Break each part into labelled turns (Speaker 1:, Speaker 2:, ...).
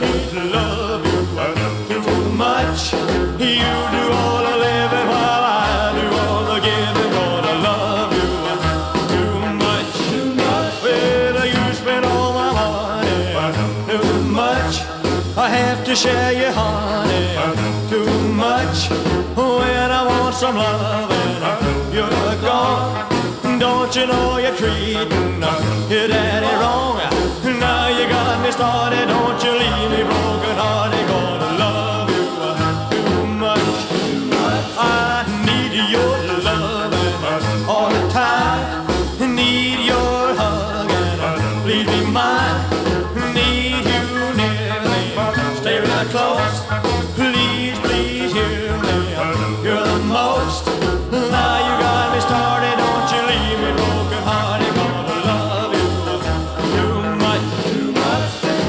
Speaker 1: can't love you too much. You do all the living while I do all the giving. Gonna love you too much. Well, you spend all my money too much. I have to share your honey too much. When I want some loving, you're gone. Don't you know you're treating your daddy wrong? Now you got me started, don't you leave me broken hearted. Gonna love you too much. I need your loving all the time. Need your hugging, please be mine. Need you near me, stay real close. Please, please hear me, you're the most. Now you got me started, don't you leave me broken hearted. Gonna love you too much, too much.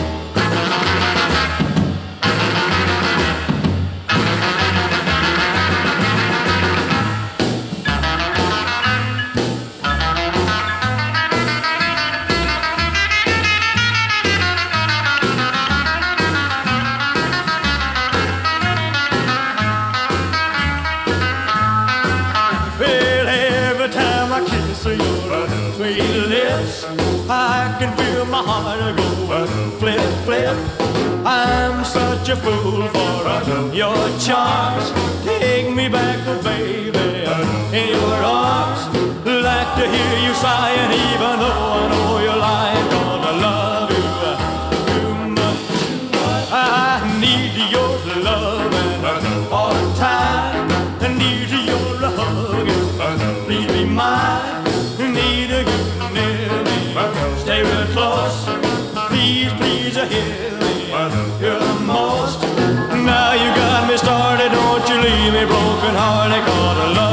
Speaker 1: Well, every time I kiss your sweet lips, I can feel my heart go flip, flip. I'm such a fool for your charms. Take me back, oh baby, in your arms. Like to hear you sighing, even though I know you're lying. Gonna love you too much. I need your loving all the time. I need your hugging, please be mine. Need you near me, stay real close. Please, please hear me, you're the most. Now you got me started, don't you leave me broken hearted. Gonna love